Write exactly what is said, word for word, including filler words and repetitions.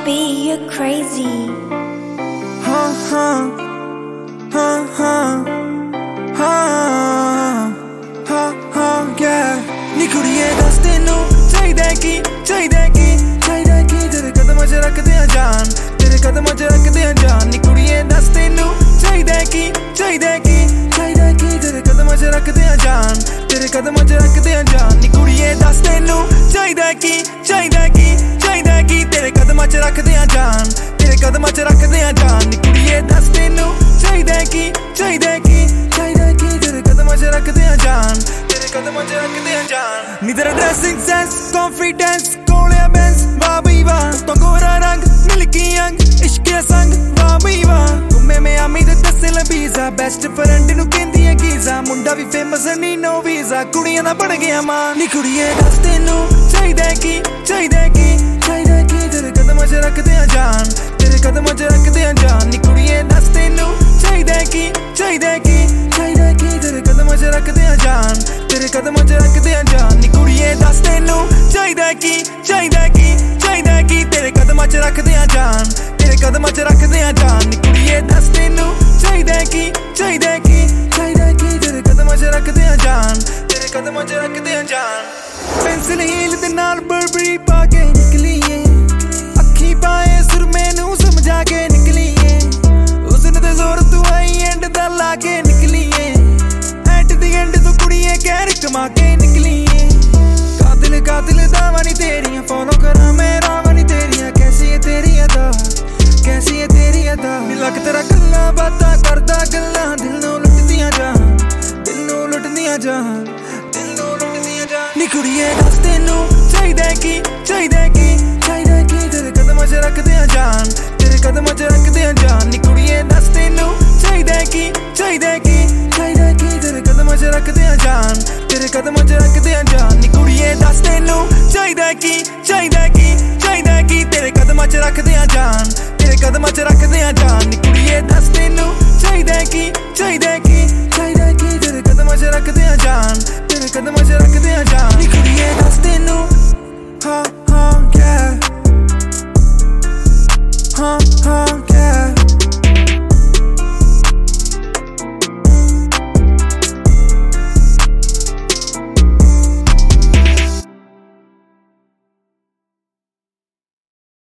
baby, you're crazy. Huh, huh, huh, huh, huh, huh, huh, yeah. ਨੀ ਕੁੜੀਏ ਦੱਸ ਤੈਨੂੰ ਚਾਹੀਦਾ ਕੀ, ਚਾਹੀਦਾ ਕੀ, ਚਾਹੀਦਾ ਕੀ ਤੇਰੇ ਕਦਮਾਂ 'ਚ ਰੱਖਦੇ ਆ ਜਾਨ, ਤੇਰੇ ਕਦਮਾਂ 'ਚ ਰੱਖਦੇ ਆ ਜਾਨ। ਨੀ ਕੁੜੀਏ ਦੱਸ ਤੈਨੂੰ ਚਾਹੀਦਾ ਕੀ, ਚਾਹੀਦਾ ਕੀ, ਚਾਹੀਦਾ ਕੀ ਤੇਰੇ ਕਦਮਾਂ 'ਚ ਰੱਖਦੇ ਆ ਜਾਨ, ਤੇਰੇ ਕਦਮਾਂ 'ਚ ਰੱਖਦੇ ਆ ਜਾਨ। ਨੀ ਕੁੜੀਏ ਦੱਸ ਤੈਨੂੰ ਚਾਹੀਦਾ ਕੀ, ਚਾਹੀਦਾ ਕੀ, ਚਾਹੀਦਾ ਕੀ ਤੇਰੇ ਕਦਮਾਂ 'ਚ ਰੱਖਦੇ ਆ ਜਾਨ, ਤੇਰੇ ਕਦਮਾਂ 'ਚ ਰੱਖਦੇ ਆ ਜਾਨ। ਨੀ ਕੁੜੀਏ ਦੱਸ ਤੈਨੂੰ ਚਾਹੀਦਾ ਕੀ, ਚਾਹੀਦਾ ਕੀ, ਚਾਹੀਦਾ ਕੀ ਤੇਰੇ ਕਦਮਾਂ 'ਚ ਰੱਖਦੇ ਆ ਜਾਨ, ਤੇਰੇ ਕਦਮਾਂ 'ਚ ਰੱਖਦੇ ਆ ਜਾਨ। ਨੀ ਤੇਰਾ ਡਰੈਸਿੰਗ ਸੈਂਸ, ਕੌਨਫੀਡੈਂਸ, ਕੋਲਿਆ ਬੈਂਸ, ਵਾਹ ਬਈ ਵਾਹ ਤੋਂ ਗੋਰਾ ਰੰਗ ਮਿਲਕੀ ਅੰਗ, ਇਸ਼ਕੇ ਸੰਗ, ਵਾਹ ਬਈ ਵਾਹ ਘੁੰਮੇ ਮਿਆਮੀ ਤੇ ਦੱਸੇ ਲਬੀਜ਼ਾ, ਬੈਸਟ ਫਰੈਂਡ ਨੂੰ ਕਹਿੰਦੀ ਹੈ ਗੀਜ਼ਾ, ਮੁੰਡਾ ਵੀ ਫੇਮਸ ਨਹੀਂ ਨੋ ਵੀਜ਼ਾ, ਕੁੜੀਆਂ ਦਾ ਬਣ ਗਿਆ ਮਾਂ। ਨੀ ਕੁੜੀਏ ਦੱਸ ਤੈਨੂੰ ਚਾਹੀਦਾ ਕੀ, ਚਾਹੀਦਾ ਕੀ, ਚਾਹੀਦਾ ਕੀ ਤੇਰੇ ਕਦਮਾਂ 'ਚ ਰੱਖਦੇ ਆ ਜਾਨ, ਤੇਰੇ ਕਦਮਾਂ 'ਚ ਰੱਖਦੇ ਆ ਜਾਨ। ਨੀ ਕੁੜੀਏ ਦੱਸ ਤੈਨੂੰ ਚਾਹੀਦਾ ਕੀ, ਚਾਹੀਦਾ ਕੀ, ਚਾਹੀਦਾ ਕੀ ਤੇਰੇ ਕਦਮਾਂ 'ਚ ਰੱਖਦੇ ਆ ਜਾਨ, ਤੇਰੇ ਕਦਮਾਂ 'ਚ ਰੱਖਦੇ ਆ ਜਾਨ। ਨੀ ਕੁੜੀਏ ਦੱਸ ਤੈਨੂੰ ਚਾਹੀਦਾ ਕੀ, ਚਾਹੀਦਾ ਕੀ, ਚਾਹੀਦਾ ਕੀ ਤੇਰੇ ਕਦਮਾਂ 'ਚ ਰੱਖਦੇ ਆ ਜਾਨ, ਤੇਰੇ ਕਦਮਾਂ 'ਚ ਰੱਖਦੇ ਆ ਜਾਨ। ਨੀ ਕੁੜੀਏ ਦੱਸ ਤੈਨੂੰ ਚਾਹੀਦਾ ਕੀ, ਚਾਹੀਦਾ ਕੀ, ਚਾਹੀਦਾ ਕੀ ਤੇਰੇ ਕਦਮਾਂ 'ਚ ਰੱਖਦੇ ਆ ਜਾਨ, ਤੇਰੇ ਕਦਮਾਂ 'ਚ ਰੱਖਦੇ ਆ ਜਾਨ। ਪੈਨਸਿਲ ਹੀਲ ਦੇ ਨਾਲ ਬਰਬਰੀ ਪਾ ਕੇ ਨਿਕਲੀਏ, ਅੱਖੀ ਪਾਏ ਸੁਰਮੇ ਨੂੰ ਸਮਝਾ ਕੇ ਨਿਕਲੀਏ, ਉਸਨੇ ਤੇ ਜ਼ੋਰ ਤੂੰ ਆਈ ਐਂਡ ਦਾ ਲਾ ਕੇ ਨਿਕਲੀਏ, ਐਟ ਦੀ ਐਂਡ ਤੂੰ ਕੁੜੀਏ ਕਹਿਰ ਕਮਾ ਕੇ ਨਿਕਲੀਏ। ਕਾਤਿਲ ਕਾਤਿਲ ਦਾਵਾਂ ਨੀ ਤੇਰੀਆਂ ਫੋਲੋ ਕਰਾਂ ਮੈਂ ਰਾਵਾਂ ਨੀ ਤੇਰੀਆਂ, ਕੈਸੀ ਹੈ ਤੇਰੀ ਅਦਾ, ਕੈਸੀ ਹੈ ਤੇਰੀ ਅਦਾ। ਨੀ ਲੱਗ ਤੇਰਾ ਗੱਲਾਂ ਬਾਤਾਂ ਕਰਦਾ ਗੱਲਾਂ, ਦਿਲ ਨੂੰ ਲੁੱਟਦੀਆਂ ਜਾਨ, ਦਿਲ ਨੂੰ ਲੁੱਟਦੀਆਂ ਜਾਨ, ਦਿਲ ਨੂੰ ਲੁੱਟਦੀਆਂ ਜਾਨ। ਨੀ ਕੁੜੀਏ ਦੱਸ ਤੈਨੂੰ ਚਾਹੀਦਾ ਕੀ, ਚਾਹੀਦਾ ਕੀ, ਚਾਹੀਦਾ ਕੀ ਤੇਰੇ ਕਦਮਾਂ 'ਚ ਰੱਖਦੇ ਆ ਜਾਨ, ਤੇਰੇ ਕਦਮਾਂ 'ਚ ਰੱਖਦੇ ਆ ਜਾਨ। ਨੀ ਕੁੜੀਏ ਦੱਸ ਤੈਨੂੰ ਚਾਹੀਦਾ ਕੀ, ਚਾਹੀਦਾ ਕੀ, ਚਾਹੀਦਾ ਕੀ ਤੇਰੇ ਕਦਮਾਂ 'ਚ ਰੱਖਦੇ ਆ ਜਾਨ, ਤੇਰੇ ਕਦਮਾਂ 'ਚ ਰੱਖਦੇ ਆ ਜਾਨ। ਨੀ ਕੁੜੀਏ ਦੱਸ ਤੈਨੂੰ ਚਾਹੀਦਾ ਕੀ, ਚਾਹੀਦਾ ਕੀ, ਚਾਹੀਦਾ ਕੀ ਤੇਰੇ ਕਦਮਾਂ 'ਚ ਰੱਖਦੇ ਆ ਜਾਨ, ਤੇਰੇ ਕਦਮਾਂ 'ਚ ਰੱਖਦੇ ਆ ਜਾਨ। ਨੀ ਕੁੜੀਏ ਦੱਸ ਤੈਨੂੰ ਚਾਹੀਦਾ ਕੀ।